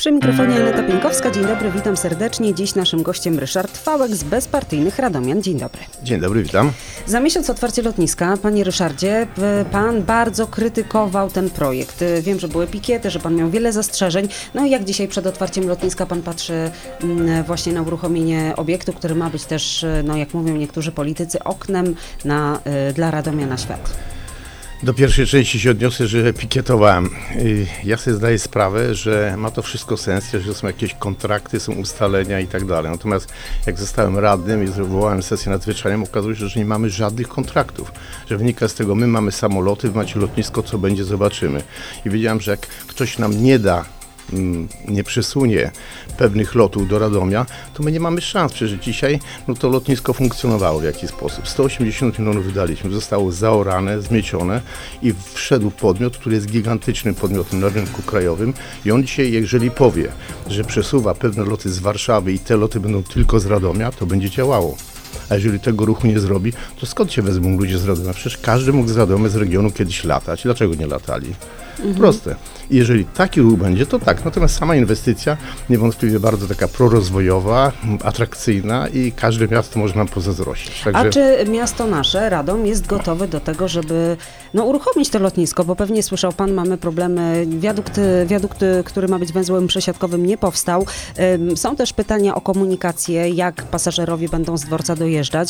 Przy mikrofonie Aneta Pieńkowska. Dzień dobry, witam serdecznie. Dziś naszym gościem Ryszard Fałek z Bezpartyjnych Radomian. Dzień dobry. Dzień dobry, witam. Za miesiąc otwarcie lotniska. Panie Ryszardzie, pan bardzo krytykował ten projekt. Wiem, że były pikiety, że pan miał wiele zastrzeżeń. No i jak dzisiaj przed otwarciem lotniska pan patrzy właśnie na uruchomienie obiektu, który ma być też, no jak mówią niektórzy politycy, oknem dla Radomia na świat? Do pierwszej części się odniosę, że pikietowałem. Ja sobie zdaję sprawę, że ma to wszystko sens, że są jakieś kontrakty, są ustalenia i tak dalej. Natomiast jak zostałem radnym i zwołałem sesję nadzwyczajną, okazuje się, że nie mamy żadnych kontraktów. Że wynika z tego, my mamy samoloty, wy macie lotnisko, co będzie, zobaczymy. I wiedziałem, że jak ktoś nam nie przesunie pewnych lotów do Radomia, to my nie mamy szans. Przecież dzisiaj to lotnisko funkcjonowało w jakiś sposób. 180 milionów wydaliśmy, zostało zaorane, zmiecione i wszedł podmiot, który jest gigantycznym podmiotem na rynku krajowym i on dzisiaj, jeżeli powie, że przesuwa pewne loty z Warszawy i te loty będą tylko z Radomia, to będzie działało. A jeżeli tego ruchu nie zrobi, to skąd się wezmą ludzie z Radomia? Przecież każdy mógł z Radomia, z regionu kiedyś latać. Dlaczego nie latali? Proste. I jeżeli taki ruch będzie, to tak. Natomiast sama inwestycja niewątpliwie bardzo taka prorozwojowa, atrakcyjna i każde miasto może nam pozazdrościć. Także... A czy miasto nasze, Radom, jest gotowe do tego, żeby uruchomić to lotnisko? Bo pewnie słyszał pan, mamy problemy. Wiadukt, który ma być węzłem przesiadkowym, nie powstał. Są też pytania o komunikację, jak pasażerowie będą z dworca dojeżdżać.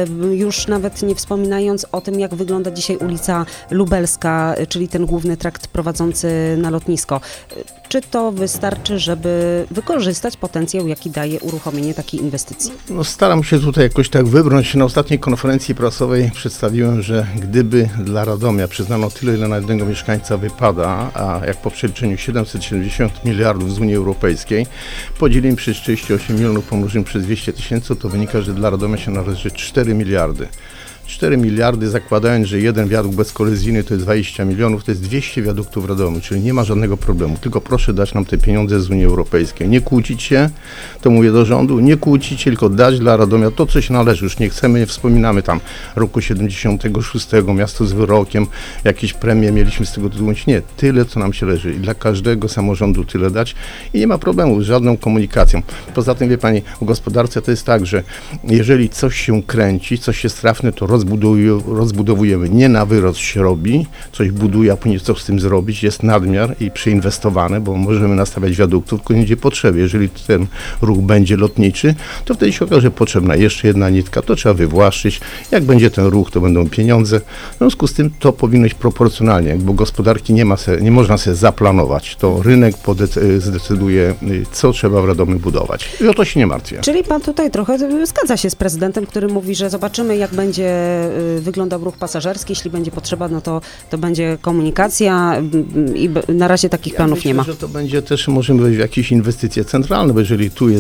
Już nawet nie wspominając o tym, jak wygląda dzisiaj ulica Lubelska, czyli ten główny trakt prowadzący na lotnisko. Czy to wystarczy, żeby wykorzystać potencjał, jaki daje uruchomienie takiej inwestycji? Staram się tutaj jakoś tak wybrnąć. Na ostatniej konferencji prasowej przedstawiłem, że gdyby dla Radomia przyznano tyle, ile na jednego mieszkańca wypada, a jak po przeliczeniu 770 miliardów z Unii Europejskiej, podzielimy przez 38 milionów, pomnożymy przez 200 tysięcy, to wynika, że dla Radomia się należy 4 miliardy. 4 miliardy, zakładając, że jeden wiadukt bezkolizyjny to jest 20 milionów, to jest 200 wiaduktów w Radomiu, czyli nie ma żadnego problemu. Tylko proszę dać nam te pieniądze z Unii Europejskiej. Nie kłócić się, to mówię do rządu, nie kłócić się, tylko dać dla Radomia to, co się należy. Już nie chcemy, nie wspominamy tam roku 76, miasto z wyrokiem, jakieś premie mieliśmy z tego tytułu. Nie, tyle, co nam się leży. I dla każdego samorządu tyle dać i nie ma problemu z żadną komunikacją. Poza tym, wie pani, w gospodarce to jest tak, że jeżeli coś się kręci, coś jest trafne, to rozbudowujemy. Nie na wyrost się robi, coś buduje, a później co z tym zrobić, jest nadmiar i przeinwestowane, bo możemy nastawiać wiaduktów, tylko nie będzie potrzeby. Jeżeli ten ruch będzie lotniczy, to wtedy się okaże, że potrzebna jeszcze jedna nitka, to trzeba wywłaszczyć. Jak będzie ten ruch, to będą pieniądze. W związku z tym to powinno być proporcjonalnie, bo gospodarki nie można sobie zaplanować. To rynek zdecyduje, co trzeba w Radomiu budować. I o to się nie martwię. Czyli pan tutaj trochę zgadza się z prezydentem, który mówi, że zobaczymy, jak będzie wyglądał ruch pasażerski. Jeśli będzie potrzeba, no to będzie komunikacja i na razie takich planów nie ma. Myślę, że to będzie też, możemy powiedzieć, jakieś inwestycje centralne, bo jeżeli tu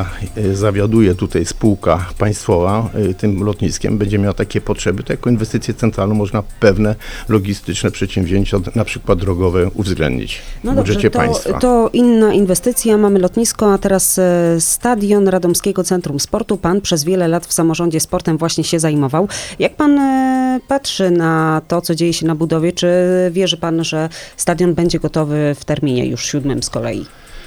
zawiaduje tutaj spółka państwowa tym lotniskiem, będzie miała takie potrzeby, to jako inwestycję centralną można pewne logistyczne przedsięwzięcia, na przykład drogowe, uwzględnić w budżecie państwa. To inna inwestycja. Mamy lotnisko, a teraz stadion Radomskiego Centrum Sportu. Pan przez wiele lat w samorządzie sportem właśnie się zajmował. Jak pan patrzy na to, co dzieje się na budowie, czy wierzy pan, że stadion będzie gotowy w terminie już 7 z kolei?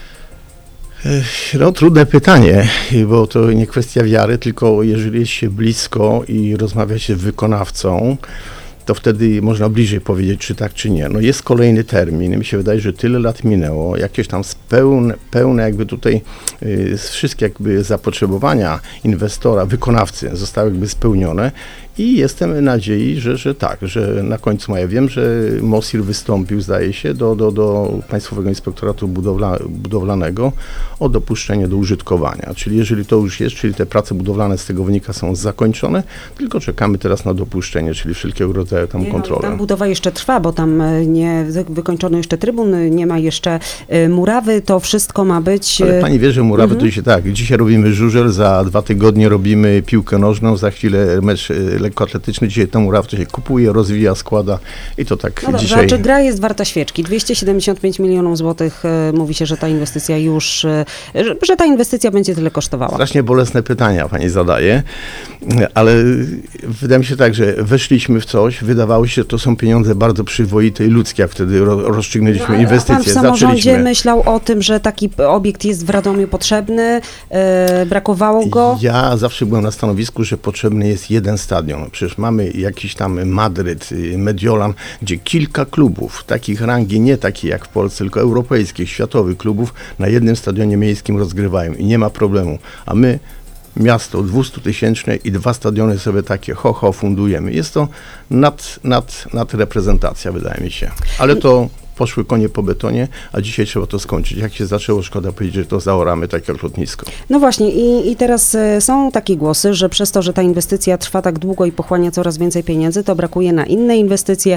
Trudne pytanie, bo to nie kwestia wiary, tylko jeżeli jest się blisko i rozmawia się z wykonawcą, to wtedy można bliżej powiedzieć, czy tak, czy nie. Jest kolejny termin. Mi się wydaje, że tyle lat minęło. Jakieś tam pełne jakby tutaj wszystkie jakby zapotrzebowania inwestora, wykonawcy zostały jakby spełnione i jestem nadziei, że tak, że na końcu maja. Wiem, że MOSIR wystąpił, zdaje się, do Państwowego Inspektoratu Budowlanego o dopuszczenie do użytkowania. Czyli jeżeli to już jest, czyli te prace budowlane z tego wynika są zakończone, tylko czekamy teraz na dopuszczenie, czyli wszelkiego rodzaju tam kontrolę. Tam budowa jeszcze trwa, bo tam nie wykończono jeszcze trybun, nie ma jeszcze murawy, to wszystko ma być... Ale pani wie, że murawy to się tak, dzisiaj robimy żużel, za 2 tygodnie robimy piłkę nożną, za chwilę mecz lekkoatletyczny dzisiaj tę murawę się kupuje, rozwija, składa i to tak No dobrze, dzisiaj... a czy gra jest warta świeczki? 275 milionów złotych, mówi się, że ta inwestycja już, że ta inwestycja będzie tyle kosztowała. Strasznie bolesne pytania pani zadaje, ale wydaje mi się tak, że weszliśmy w coś, wydawało się, że to są pieniądze bardzo przyzwoite i ludzkie, jak wtedy rozstrzygnęliśmy inwestycje. Pan w samorządzie myślał o tym, że taki obiekt jest w Radomiu potrzebny, brakowało go? Ja zawsze byłem na stanowisku, że potrzebny jest jeden stadion. Przecież mamy jakiś tam Madryt, Mediolan, gdzie kilka klubów, takich rangi, nie takich jak w Polsce, tylko europejskich, światowych klubów na jednym stadionie miejskim rozgrywają i nie ma problemu. A my, miasto 200-tysięczne i 2 stadiony sobie takie fundujemy. Jest to nadreprezentacja, wydaje mi się. Ale to poszły konie po betonie, a dzisiaj trzeba to skończyć. Jak się zaczęło, szkoda powiedzieć, że to zaoramy tak jak lotnisko. No właśnie i teraz są takie głosy, że przez to, że ta inwestycja trwa tak długo i pochłania coraz więcej pieniędzy, to brakuje na inne inwestycje.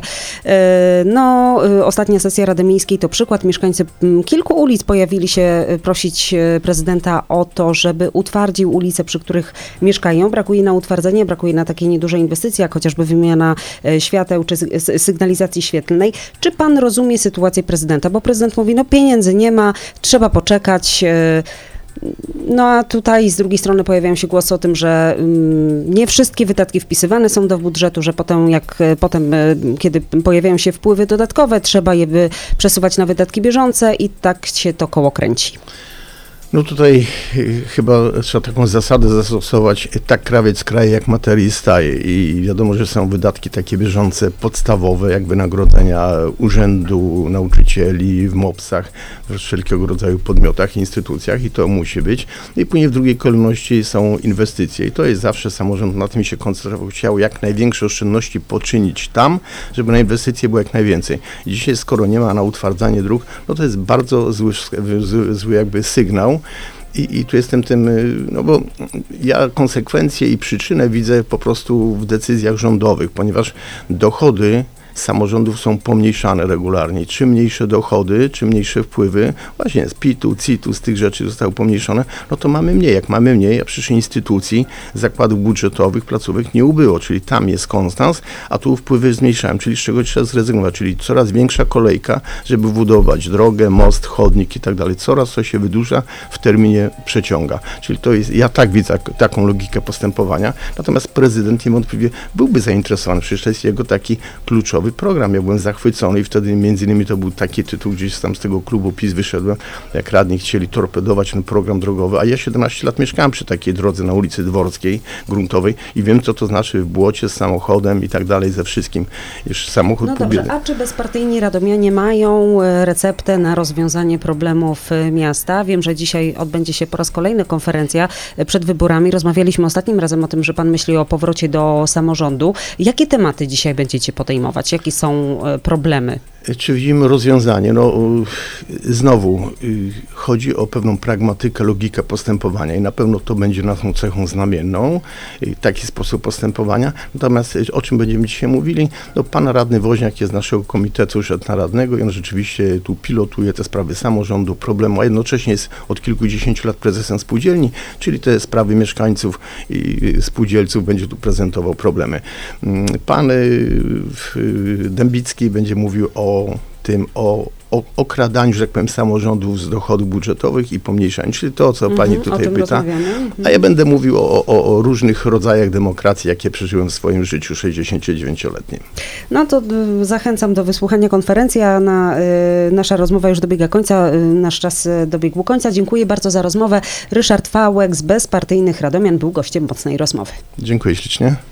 Ostatnia sesja Rady Miejskiej to przykład. Mieszkańcy kilku ulic pojawili się prosić prezydenta o to, żeby utwardził ulice, przy których mieszkają. Brakuje na utwardzenie, brakuje na takie nieduże inwestycje, jak chociażby wymiana świateł czy sygnalizacji świetlnej. Czy pan rozumie sytuację prezydenta? Bo prezydent mówi, no pieniędzy nie ma, trzeba poczekać. No a tutaj z drugiej strony pojawiają się głosy o tym, że nie wszystkie wydatki wpisywane są do budżetu, że potem, kiedy pojawiają się wpływy dodatkowe, trzeba je przesuwać na wydatki bieżące i tak się to koło kręci. No tutaj chyba trzeba taką zasadę zastosować, tak krawiec kraje jak materii staje i wiadomo, że są wydatki takie bieżące, podstawowe, jak wynagrodzenia urzędu, nauczycieli w MOPS-ach, w wszelkiego rodzaju podmiotach, instytucjach i to musi być. I później w drugiej kolejności są inwestycje i to jest zawsze samorząd na tym się koncentrował, chciał jak największe oszczędności poczynić tam, żeby na inwestycje było jak najwięcej. I dzisiaj skoro nie ma na utwardzanie dróg, no to jest bardzo zły jakby sygnał. I tu jestem tym, no bo ja konsekwencje i przyczynę widzę po prostu w decyzjach rządowych, ponieważ dochody samorządów są pomniejszane regularnie. Czym mniejsze dochody, czym mniejsze wpływy, właśnie z PIT-u, CIT-u, z tych rzeczy zostały pomniejszone, no to mamy mniej. Jak mamy mniej, a przecież instytucji, zakładów budżetowych, placówek nie ubyło, czyli tam jest konstans, a tu wpływy zmniejszają, czyli z czego trzeba zrezygnować, czyli coraz większa kolejka, żeby budować drogę, most, chodnik i tak dalej. Coraz to się wydłuża, w terminie przeciąga. Czyli to jest, ja tak widzę taką logikę postępowania, natomiast prezydent niewątpliwie byłby zainteresowany, przecież to jest jego taki kluczowy program. Ja byłem zachwycony i wtedy między innymi to był taki tytuł, gdzieś tam z tego klubu PiS wyszedłem, jak radni chcieli torpedować ten program drogowy, a ja 17 lat mieszkałem przy takiej drodze na ulicy Dworskiej, gruntowej i wiem, co to znaczy w błocie z samochodem i tak dalej, ze wszystkim. Jeszcze samochód No dobrze, a czy bezpartyjni radomianie mają receptę na rozwiązanie problemów miasta? Wiem, że dzisiaj odbędzie się po raz kolejny konferencja przed wyborami. Rozmawialiśmy ostatnim razem o tym, że pan myśli o powrocie do samorządu. Jakie tematy dzisiaj będziecie podejmować? Jakie są problemy? Czy widzimy rozwiązanie? No znowu chodzi o pewną pragmatykę, logikę postępowania i na pewno to będzie naszą cechą znamienną, taki sposób postępowania. Natomiast o czym będziemy dzisiaj mówili? No pan radny Woźniak jest z naszego komitetu radnego i on rzeczywiście tu pilotuje te sprawy samorządu, problemu, a jednocześnie jest od kilkudziesięciu lat prezesem spółdzielni, czyli te sprawy mieszkańców i spółdzielców będzie tu prezentował problemy. Pan Dębicki będzie mówił o okradaniu, że tak powiem, samorządów z dochodów budżetowych i pomniejszaniu, czyli to, co pani tutaj pyta. A ja będę mówił o różnych rodzajach demokracji, jakie przeżyłem w swoim życiu 69-letnim. No to zachęcam do wysłuchania konferencji, a nasza rozmowa już dobiega końca, nasz czas dobiegł końca. Dziękuję bardzo za rozmowę. Ryszard Fałek z Bezpartyjnych Radomian był gościem Mocnej Rozmowy. Dziękuję ślicznie.